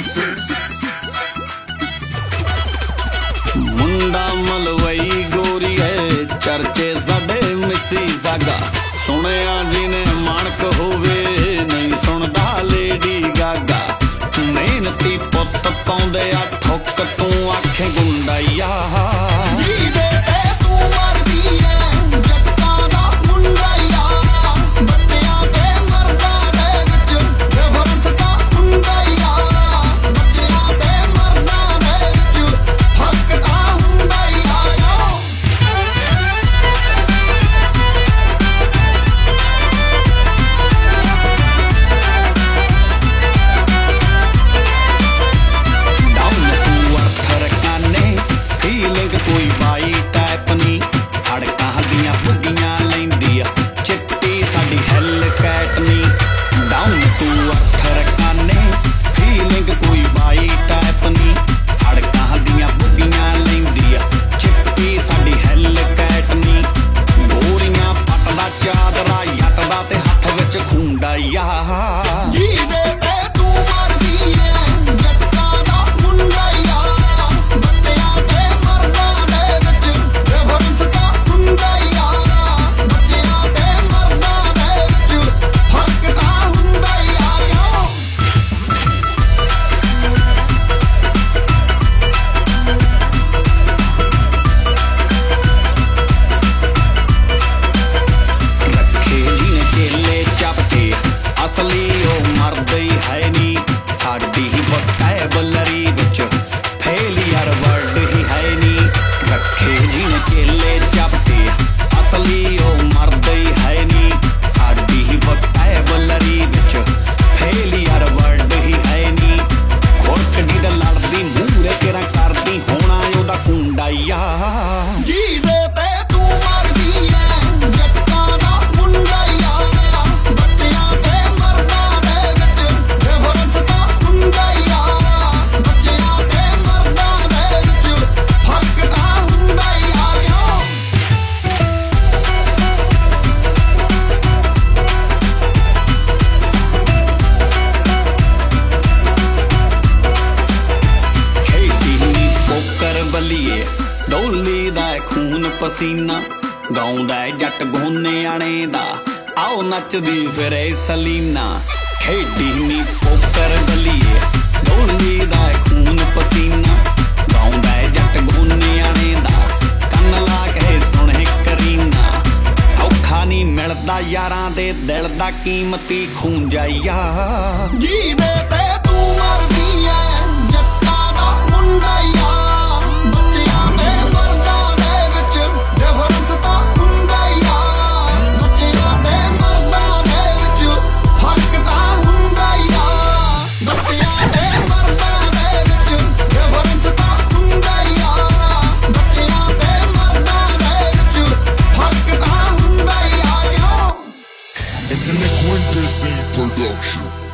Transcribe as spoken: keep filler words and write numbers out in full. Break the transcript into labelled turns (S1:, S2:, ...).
S1: मुंडा मलवई गोरी है चर्चे साडे मिसी सागा सुनिया जिने माणक होवे नहीं सुनदा लेडी गागा मेहनती पुत पाउंदे आ ठुक तू आखे गुंडाइया पसीना गाउंदा जट गोने आने दा आओ नचदी फिरे सलीना खेडी नी पोकर गलिए डोली दा खून पसीना गाउंदा जट गोने आने दा कन ला के सुने करीना सौखा नी मिलदा यारां दे दिल दा कीमती खून जाइया जी दे ते तू मरदी ऐ जट्टा दा मुंडा
S2: It's an Quintessence production.